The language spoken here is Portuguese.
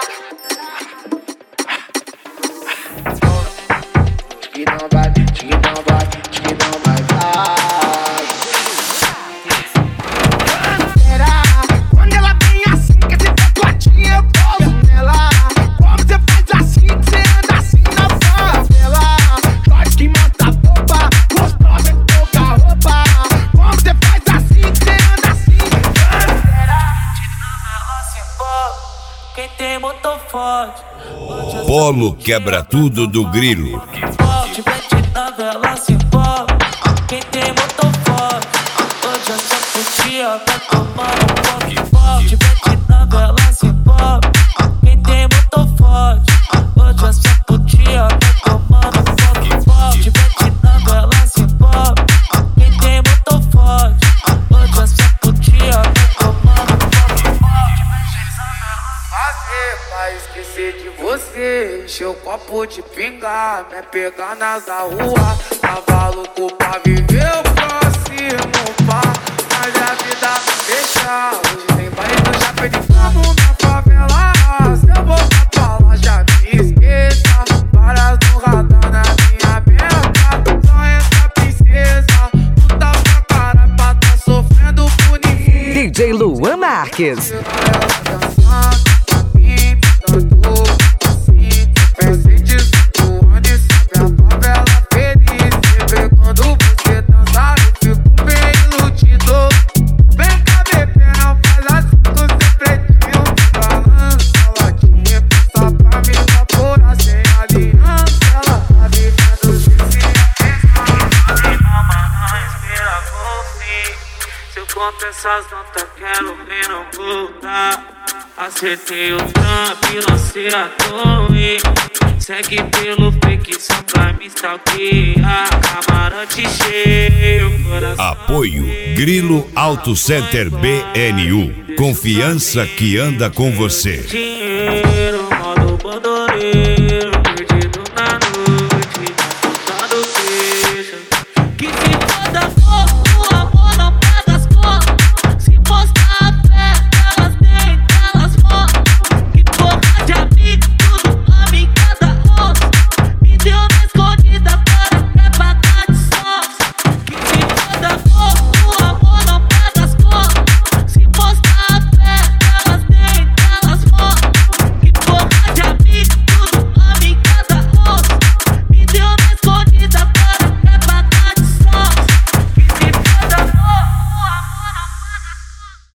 Quando ela vem assim, que esse pacotinho eu pouso nela. Como você faz assim, que você anda assim na favela. Nós que mata a boba, gostosa de pouca roupa. Como você faz assim, que você anda assim. Quem tem motor forte. Polo quebra tudo do Grilo. Tivete na vela se envolve. Quem tem motor forte. Hoje essa putinha vai tomar um pouco. Tivete na vela se envolve. Quem tem motor forte. Hoje essa putinha vai tomar um pouco. Tivete na vela se envolve. Quem tem motor forte. Hoje essa putinha vai tomar um pouco. Fazer pra esquecer de você. Encher o copo de pinga, me pegar nas rua. Tava louco pra viver o próximo par. Mas a vida não deixa. Hoje tem baile do já perdi como na favela. Se eu voltar pra lá já me esqueça. Varas no radar na minha beca. Só essa princesa. Puta pra cara pra tá sofrendo por ninguém. DJ Luan Marques. Essas notas quero ver não voltar. Acertei o trampo e lancei a torre. Segue pelo fake só pra me stalkear. Camarote cheio, coração. Apoio Grilo Auto Center BNU. Confiança que anda com você. Dinheiro, modo